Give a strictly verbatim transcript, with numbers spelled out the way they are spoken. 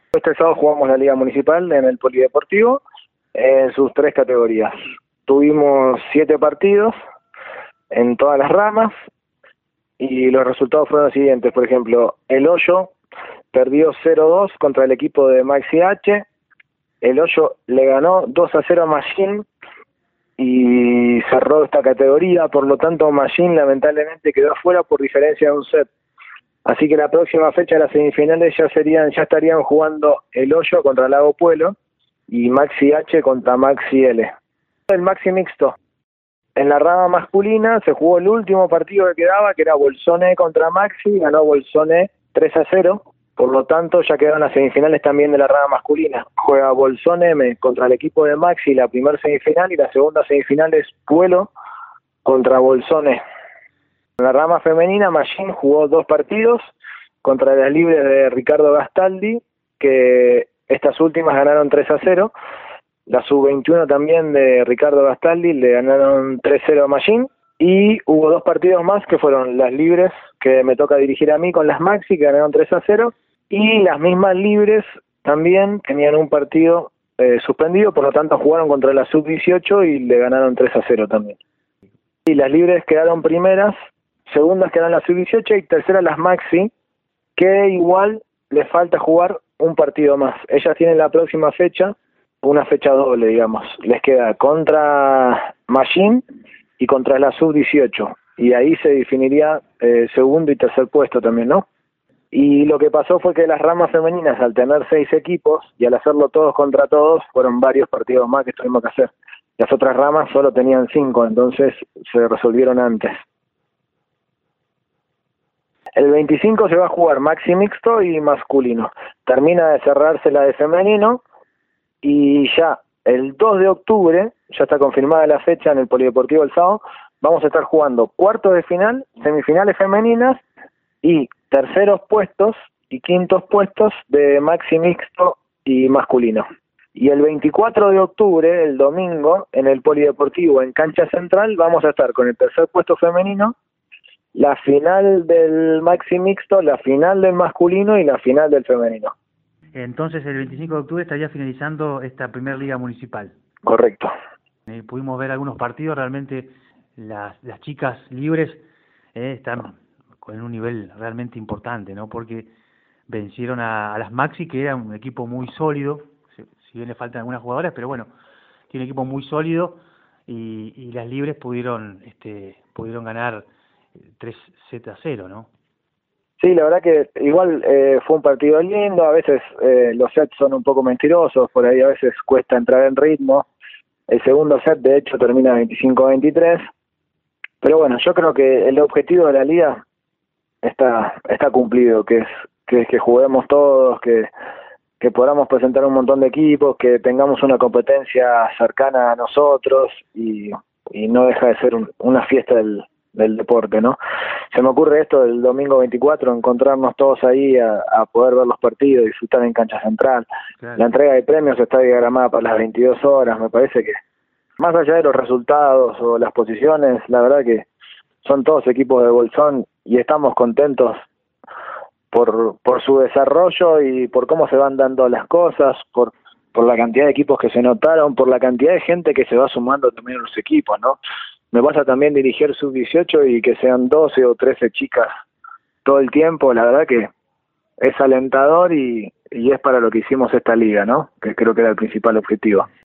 Este sábado jugamos la Liga Municipal en el Polideportivo en sus tres categorías. Tuvimos siete partidos en todas las ramas y los resultados fueron los siguientes. Por ejemplo, El Hoyo perdió cero dos contra el equipo de Maxi H. El Hoyo le ganó dos a cero a Machine y cerró esta categoría. Por lo tanto, Machine lamentablemente quedó afuera por diferencia de un set. Así que la próxima fecha de las semifinales ya serían, ya estarían jugando El Hoyo contra Lago Puelo y Maxi H contra Maxi L. El Maxi Mixto. En la rama masculina se jugó el último partido que quedaba, que era Bolsone contra Maxi, ganó Bolsone tres a cero, por lo tanto ya quedaron las semifinales también de la rama masculina. Juega Bolsone M contra el equipo de Maxi la primera semifinal y la segunda semifinal es Puelo contra Bolsone. En la rama femenina, Machine jugó dos partidos contra las libres de Ricardo Gastaldi, que estas últimas ganaron tres a cero. La sub veintiuno también de Ricardo Gastaldi le ganaron tres a cero a Machine. Y hubo dos partidos más que fueron las libres, que me toca dirigir a mí con las Maxi, que ganaron tres a cero. Y las mismas libres también tenían un partido eh, suspendido, por lo tanto jugaron contra la sub dieciocho y le ganaron tres a cero también. Y las libres quedaron primeras, segundas quedaron las sub dieciocho y terceras las Maxi, que igual les falta jugar un partido más. Ellas tienen la próxima fecha, una fecha doble, digamos. Les queda contra Machine y contra la sub dieciocho. Y ahí se definiría eh, segundo y tercer puesto también, ¿no? Y lo que pasó fue que las ramas femeninas, al tener seis equipos y al hacerlo todos contra todos, fueron varios partidos más que tuvimos que hacer. Las otras ramas solo tenían cinco, entonces se resolvieron antes. El veinticinco se va a jugar Maxi Mixto y masculino. Termina de cerrarse la de femenino y ya el dos de octubre, ya está confirmada la fecha en el Polideportivo el sábado, vamos a estar jugando cuartos de final, semifinales femeninas y terceros puestos y quintos puestos de Maxi Mixto y masculino. Y el veinticuatro de octubre, el domingo, en el Polideportivo en Cancha Central, vamos a estar con el tercer puesto femenino, la final del Maxi Mixto, la final del masculino y la final del femenino. Entonces el veinticinco de octubre estaría finalizando esta primera liga municipal. Correcto. Eh, pudimos ver algunos partidos, realmente las, las chicas libres eh, están con un nivel realmente importante, ¿no? Porque vencieron a, a las Maxi, que era un equipo muy sólido, si, si bien le faltan algunas jugadoras, pero bueno, tiene un equipo muy sólido y, y las libres pudieron, este, pudieron ganar tres a cero, ¿no? Sí, la verdad que igual eh, fue un partido lindo, a veces eh, los sets son un poco mentirosos, por ahí a veces cuesta entrar en ritmo. El segundo set de hecho termina veinticinco a veintitrés, pero bueno, yo creo que el objetivo de la liga está está cumplido, que es que, que juguemos todos, que, que podamos presentar un montón de equipos, que tengamos una competencia cercana a nosotros y, y no deja de ser un, una fiesta del del deporte, ¿no? Se me ocurre esto del domingo veinticuatro, encontrarnos todos ahí a, a poder ver los partidos, disfrutar en Cancha Central. Claro. La entrega de premios está diagramada para las veintidós horas, me parece que más allá de los resultados o las posiciones, la verdad que son todos equipos de Bolsón y estamos contentos por, por su desarrollo y por cómo se van dando las cosas, por, por la cantidad de equipos que se notaron, por la cantidad de gente que se va sumando también a los equipos, ¿no? Me pasa también dirigir sub dieciocho y que sean doce o trece chicas todo el tiempo, la verdad que es alentador y, y es para lo que hicimos esta liga, ¿no? Que creo que era el principal objetivo.